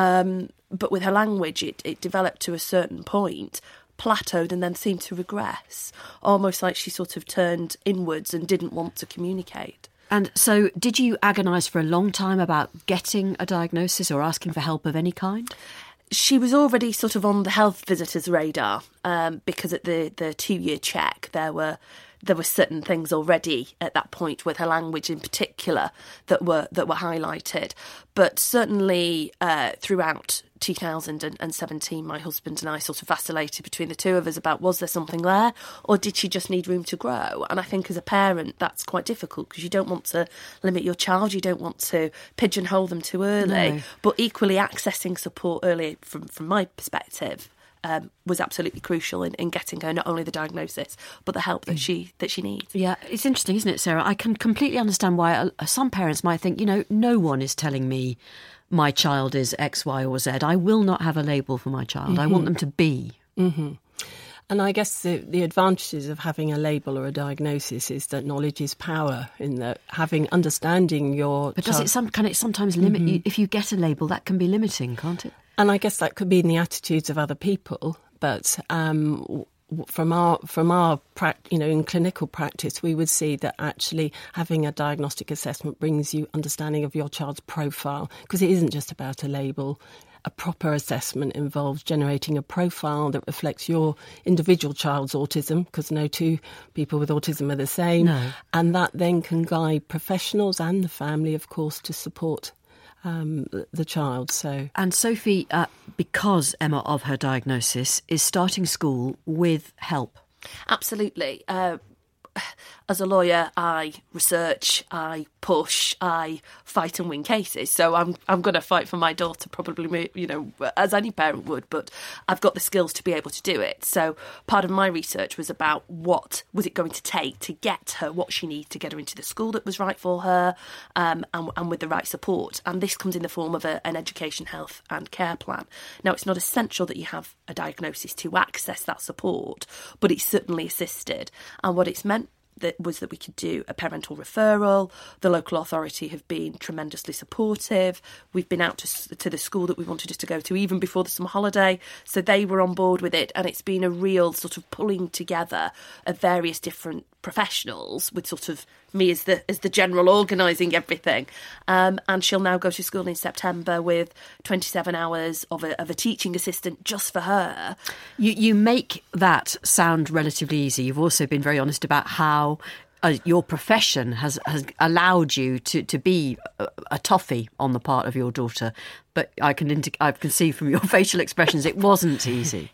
[SPEAKER 20] But with her language, it developed to a certain point, plateaued and then seemed to regress, almost like she sort of turned inwards and didn't want to communicate.
[SPEAKER 7] And so did you agonise for a long time about getting a diagnosis or asking for help of any kind?
[SPEAKER 20] She was already sort of on the health visitors' radar because at the 2-year check there were certain things already at that point with her language in particular that were highlighted. But certainly throughout 2017, my husband and I sort of vacillated between the two of us about was there something there or did she just need room to grow? And I think as a parent that's quite difficult because you don't want to limit your child, you don't want to pigeonhole them too early. No. But equally accessing support early from my perspective was absolutely crucial in getting her not only the diagnosis but the help that she needs.
[SPEAKER 7] Yeah, it's interesting, isn't it, Sarah? I can completely understand why some parents might think, no one is telling me my child is X, Y or Z. I will not have a label for my child. Mm-hmm. I want them to be.
[SPEAKER 19] Mm-hmm. And I guess the advantages of having a label or a diagnosis is that knowledge is power in that understanding your
[SPEAKER 7] But can it sometimes limit you? If you get a label, that can be limiting, can't it?
[SPEAKER 19] And I guess that could be in the attitudes of other people. But from our in clinical practice, we would see that actually having a diagnostic assessment brings you understanding of your child's profile, because it isn't just about a label. A proper assessment involves generating a profile that reflects your individual child's autism, because no two people with autism are the same.
[SPEAKER 7] No.
[SPEAKER 19] And that then can guide professionals and the family, of course, to support the child.
[SPEAKER 7] And Sophie, because, Emma, of her diagnosis, is starting school with help.
[SPEAKER 20] Absolutely. As a lawyer, I research, I push, I fight and win cases. So I'm going to fight for my daughter, probably, as any parent would, but I've got the skills to be able to do it. So part of my research was about what was it going to take to get her what she needs to get her into the school that was right for her, and with the right support. And this comes in the form of an education, health and care plan. Now, it's not essential that you have a diagnosis to access that support, but it's certainly assisted. And what it's meant was that we could do a parental referral. The local authority have been tremendously supportive. We've been out to the school that we wanted us to go to even before the summer holiday, so they were on board with it, and it's been a real sort of pulling together of various different professionals, with sort of me as the general organising everything. And she'll now go to school in September with 27 hours of a teaching assistant just for her.
[SPEAKER 7] You make that sound relatively easy. You've also been very honest about how your profession has allowed you to be a toffee on the part of your daughter. But I can see from your facial expressions it wasn't easy.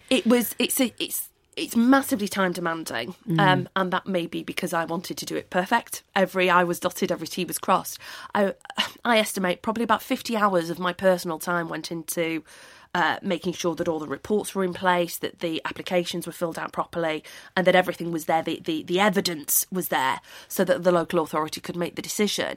[SPEAKER 20] It's massively time demanding, and that may be because I wanted to do it perfect. Every I was dotted, every T was crossed. I estimate probably about 50 hours of my personal time went into making sure that all the reports were in place, that the applications were filled out properly, and that everything was there, the evidence was there, so that the local authority could make the decision.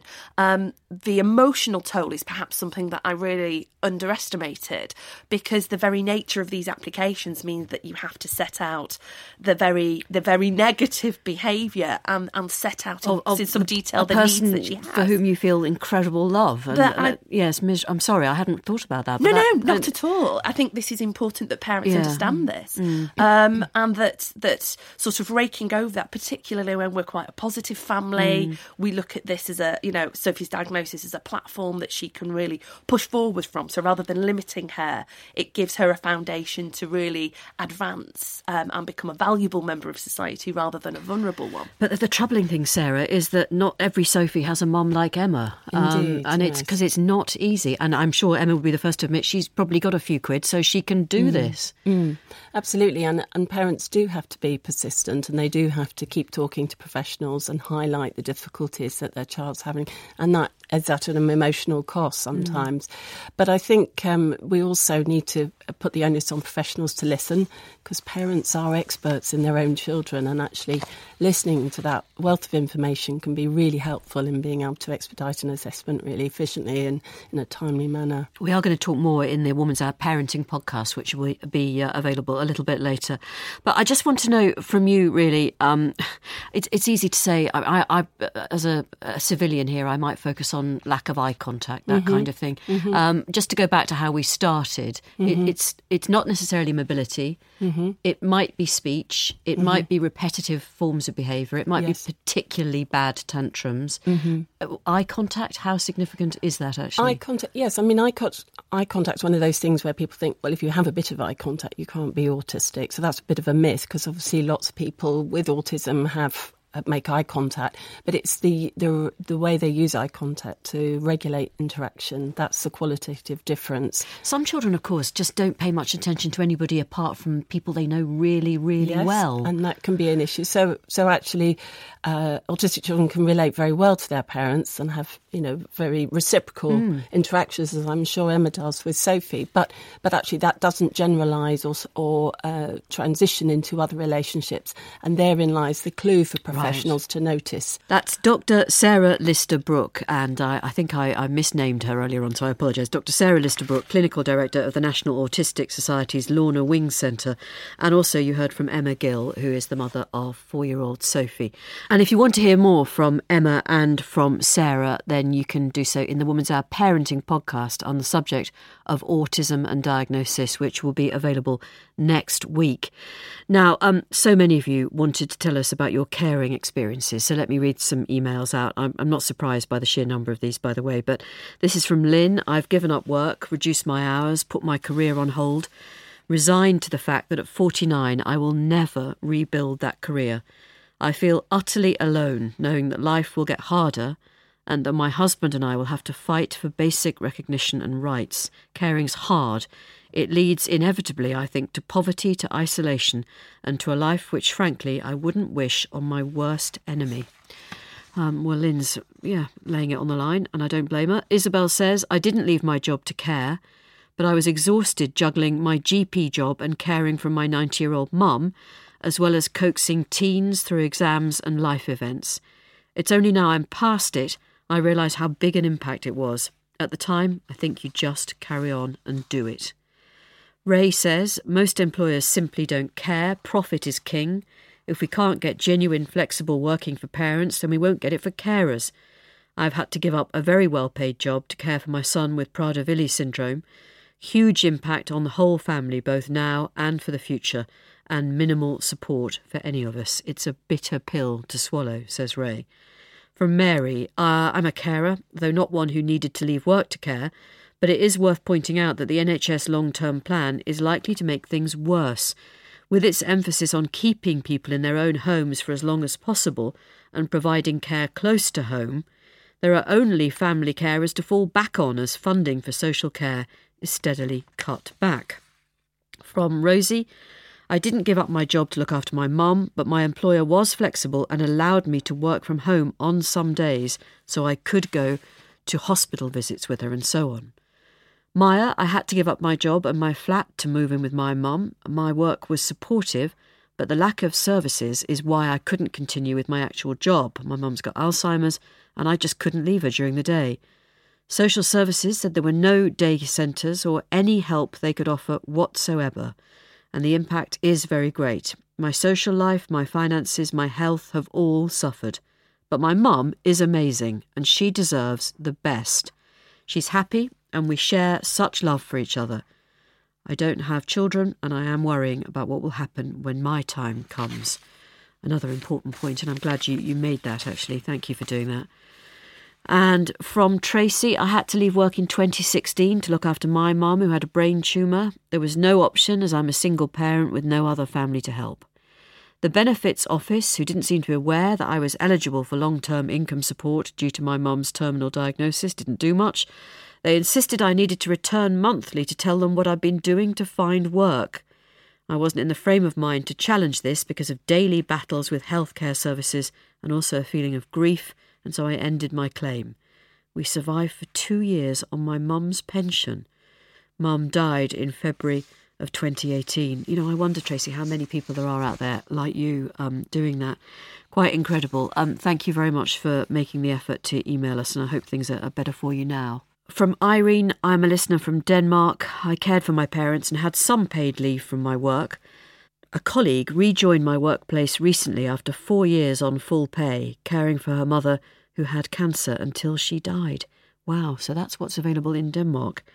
[SPEAKER 20] The emotional toll is perhaps something that I really underestimated, because the very nature of these applications means that you have to set out the very negative behaviour and set out in some detail the needs that she has.
[SPEAKER 7] For whom you feel incredible love. Yes, I'm sorry, I hadn't thought about that.
[SPEAKER 20] No, not at all. I think this is important that parents understand this, and that sort of raking over that, particularly when we're quite a positive family. We look at this as Sophie's diagnosis as a platform that she can really push forward from. So rather than limiting her, it gives her a foundation to really advance and become a valuable member of society rather than a vulnerable one.
[SPEAKER 7] But the troubling thing, Sarah, is that not every Sophie has a mum like Emma.
[SPEAKER 19] Indeed,
[SPEAKER 7] and it's because it's not easy. And I'm sure Emma will be the first to admit she's probably got a few quid so she can do this.
[SPEAKER 19] Absolutely, and parents do have to be persistent, and they do have to keep talking to professionals and highlight the difficulties that their child's having, and that is at an emotional cost sometimes. But I think we also need to put the onus on professionals to listen, because parents are experts in their own children, and actually listening to that wealth of information can be really helpful in being able to expedite an assessment really efficiently and in a timely manner.
[SPEAKER 7] We are going to talk more in the Woman's Hour Parenting podcast, which will be available a little bit later. But I just want to know from you, really, it's easy to say, I as a civilian here, I might focus on lack of eye contact, that kind of thing. Just to go back to how we started, it's not necessarily mobility. It might be speech. It might be repetitive forms of behaviour. It might be particularly bad tantrums. Eye contact, how significant is that actually?
[SPEAKER 19] Eye contact, yes. I mean, eye contact's one of those things where people think, well, if you have a bit of eye contact, you can't be autistic. So that's a bit of a myth, because obviously lots of people with autism make eye contact, but it's the way they use eye contact to regulate interaction. That's the qualitative difference.
[SPEAKER 7] Some children, of course, just don't pay much attention to anybody apart from people they know really, really well.
[SPEAKER 19] And that can be an issue. So actually, autistic children can relate very well to their parents and have, very reciprocal interactions, as I'm sure Emma does with Sophie. But actually, that doesn't generalise or transition into other relationships. And therein lies the clue for professionals to notice.
[SPEAKER 7] That's Dr. Sarah Lister-Brooke, and I think I misnamed her earlier on, so I apologise. Dr. Sarah Lister-Brooke, Clinical Director of the National Autistic Society's Lorna Wing Centre. And also you heard from Emma Gill, who is the mother of 4-year-old Sophie. And if you want to hear more from Emma and from Sarah, then you can do so in the Woman's Hour Parenting podcast on the subject of autism and diagnosis, which will be available next week. Now, so many of you wanted to tell us about your caring experiences, so let me read some emails out. I'm not surprised by the sheer number of these, by the way, but this is from Lynn. I've given up work, reduced my hours, put my career on hold, resigned to the fact that at 49 I will never rebuild that career. I feel utterly alone, knowing that life will get harder and that my husband and I will have to fight for basic recognition and rights. Caring's hard. It leads inevitably, I think, to poverty, to isolation, and to a life which, frankly, I wouldn't wish on my worst enemy. Well, Lynn's, laying it on the line, and I don't blame her. Isabel says, I didn't leave my job to care, but I was exhausted juggling my GP job and caring for my 90-year-old mum, as well as coaxing teens through exams and life events. It's only now I'm past it, I realise how big an impact it was. At the time, I think you just carry on and do it. Ray says, most employers simply don't care. Profit is king. If we can't get genuine, flexible working for parents, then we won't get it for carers. I've had to give up a very well-paid job to care for my son with Prader-Willi syndrome. Huge impact on the whole family, both now and for the future, and minimal support for any of us. It's a bitter pill to swallow, says Ray. From Mary, I'm a carer, though not one who needed to leave work to care, but it is worth pointing out that the NHS long-term plan is likely to make things worse. With its emphasis on keeping people in their own homes for as long as possible and providing care close to home, there are only family carers to fall back on as funding for social care is steadily cut back. From Rosie, I didn't give up my job to look after my mum, but my employer was flexible and allowed me to work from home on some days so I could go to hospital visits with her and so on. Maya, I had to give up my job and my flat to move in with my mum. My work was supportive, but the lack of services is why I couldn't continue with my actual job. My mum's got Alzheimer's and I just couldn't leave her during the day. Social services said there were no day centres or any help they could offer whatsoever, and the impact is very great. My social life, my finances, my health have all suffered. But my mum is amazing and she deserves the best. She's happy and we share such love for each other. I don't have children and I am worrying about what will happen when my time comes. Another important point, and I'm glad you made that, actually. Thank you for doing that. And from Tracy, I had to leave work in 2016 to look after my mum who had a brain tumour. There was no option as I'm a single parent with no other family to help. The Benefits Office, who didn't seem to be aware that I was eligible for long-term income support due to my mum's terminal diagnosis, didn't do much. They insisted I needed to return monthly to tell them what I'd been doing to find work. I wasn't in the frame of mind to challenge this because of daily battles with healthcare services and also a feeling of grief, and so I ended my claim. We survived for 2 years on my mum's pension. Mum died in February of 2018. You know, I wonder, Tracy, how many people there are out there like you doing that. Quite incredible. Thank you very much for making the effort to email us, and I hope things are better for you now. From Irene, I'm a listener from Denmark. I cared for my parents and had some paid leave from my work. A colleague rejoined my workplace recently after 4 years on full pay, caring for her mother who had cancer until she died. Wow, so that's what's available in Denmark.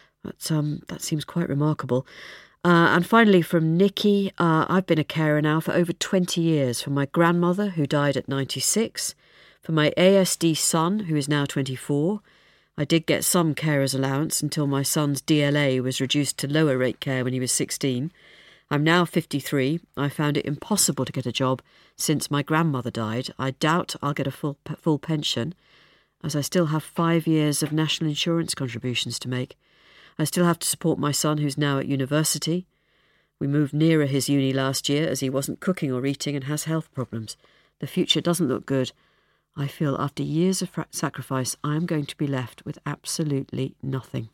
[SPEAKER 7] That seems quite remarkable. And finally from Nikki, I've been a carer now for over 20 years for my grandmother who died at 96, for my ASD son who is now 24. I did get some carer's allowance until my son's DLA was reduced to lower rate care when he was 16. I'm now 53. I found it impossible to get a job since my grandmother died. I doubt I'll get a full pension, as I still have 5 years of national insurance contributions to make. I still have to support my son, who's now at university. We moved nearer his uni last year as he wasn't cooking or eating and has health problems. The future doesn't look good. I feel after years of sacrifice, I'm going to be left with absolutely nothing.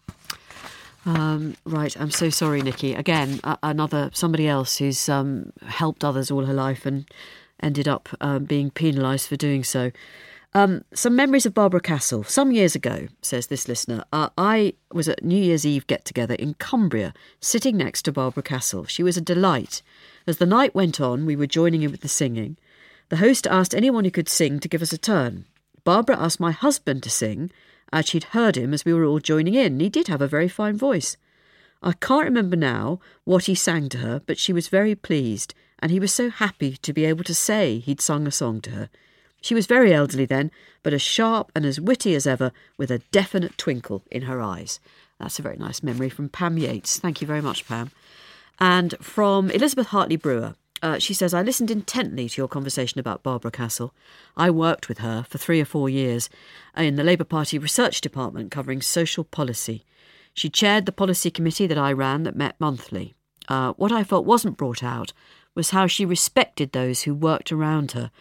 [SPEAKER 7] Right, I'm so sorry, Nikki. Again, somebody else who's helped others all her life and ended up being penalised for doing so. Some memories of Barbara Castle. Some years ago, says this listener, I was at New Year's Eve get-together in Cumbria, sitting next to Barbara Castle. She was a delight. As the night went on, we were joining in with the singing. The host asked anyone who could sing to give us a turn. Barbara asked my husband to sing, as she'd heard him as we were all joining in. He did have a very fine voice. I can't remember now what he sang to her, but she was very pleased, and he was so happy to be able to say he'd sung a song to her. She was very elderly then, but as sharp and as witty as ever, with a definite twinkle in her eyes. That's a very nice memory from Pam Yates. Thank you very much, Pam. And from Elizabeth Hartley Brewer. She says, I listened intently to your conversation about Barbara Castle. I worked with her for 3 or 4 years in the Labour Party Research Department covering social policy. She chaired the policy committee that I ran that met monthly. What I felt wasn't brought out was how she respected those who worked around her.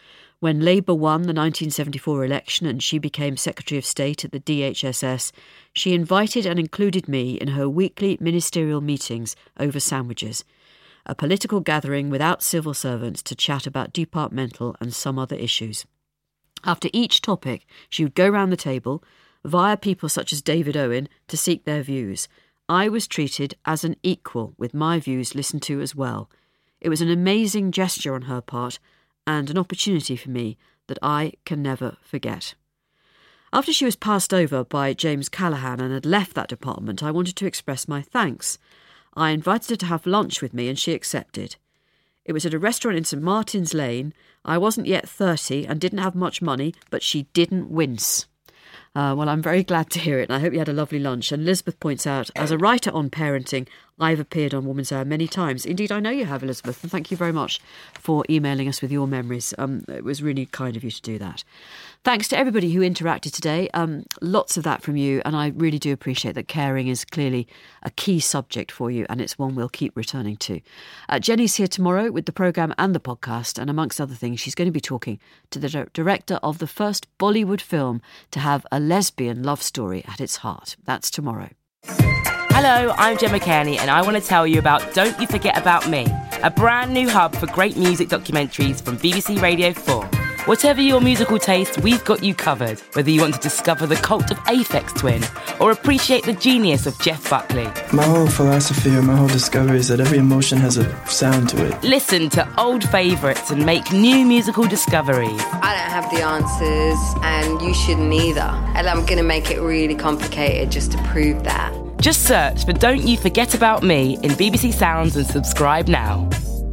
[SPEAKER 7] When Labour won the 1974 election and she became Secretary of State at the DHSS, she invited and included me in her weekly ministerial meetings over sandwiches, a political gathering without civil servants to chat about departmental and some other issues. After each topic, she would go round the table, via people such as David Owen, to seek their views. I was treated as an equal, with my views listened to as well. It was an amazing gesture on her part, and an opportunity for me that I can never forget. After she was passed over by James Callaghan and had left that department, I wanted to express my thanks. I invited her to have lunch with me and she accepted. It was at a restaurant in St Martin's Lane. I wasn't yet 30 and didn't have much money, but she didn't wince. Well, I'm very glad to hear it, and I hope you had a lovely lunch. And Elizabeth points out, as a writer on parenting, I've appeared on Woman's Hour many times. Indeed, I know you have, Elizabeth, and thank you very much for emailing us with your memories. It was really kind of you to do that. Thanks to everybody who interacted today. Lots of that from you, and I really do appreciate that caring is clearly a key subject for you, and it's one we'll keep returning to. Jenny's here tomorrow with the programme and the podcast, and amongst other things, she's going to be talking to the director of the first Bollywood film to have a lesbian love story at its heart. That's tomorrow.
[SPEAKER 21] Hello, I'm Gemma Kearney and I want to tell you about Don't You Forget About Me, a brand new hub for great music documentaries from BBC Radio 4. Whatever your musical taste, we've got you covered. Whether you want to discover the cult of Aphex Twin or appreciate the genius of Jeff Buckley.
[SPEAKER 22] My whole philosophy or my whole discovery is that every emotion has a sound to it.
[SPEAKER 21] Listen to old favourites and make new musical discoveries.
[SPEAKER 23] I don't have the answers and you shouldn't either. And I'm going to make it really complicated just to prove that.
[SPEAKER 21] Just search for Don't You Forget About Me in BBC Sounds and subscribe now.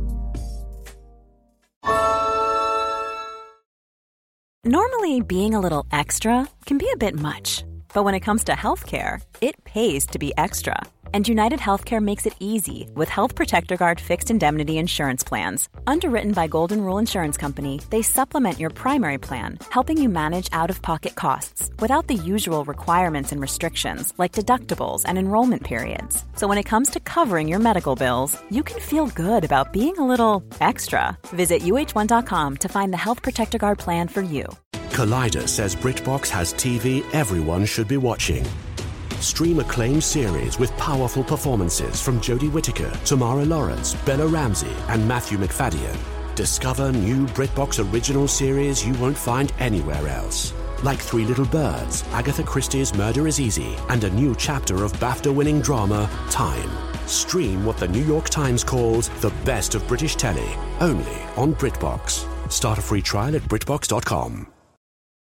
[SPEAKER 24] Normally, being a little extra can be a bit much. But when it comes to healthcare, it pays to be extra. And United Healthcare makes it easy with Health Protector Guard fixed indemnity insurance plans. Underwritten by Golden Rule Insurance Company, they supplement your primary plan, helping you manage out-of-pocket costs without the usual requirements and restrictions like deductibles and enrollment periods. So when it comes to covering your medical bills, you can feel good about being a little extra. Visit uh1.com to find the Health Protector Guard plan for you.
[SPEAKER 25] Collider says BritBox has TV everyone should be watching. Stream acclaimed series with powerful performances from Jodie Whittaker, Tamara Lawrence, Bella Ramsey and Matthew McFadden. Discover new BritBox original series you won't find anywhere else. Like Three Little Birds, Agatha Christie's Murder is Easy and a new chapter of BAFTA-winning drama, Time. Stream what the New York Times calls the best of British telly, only on BritBox. Start a free trial at BritBox.com.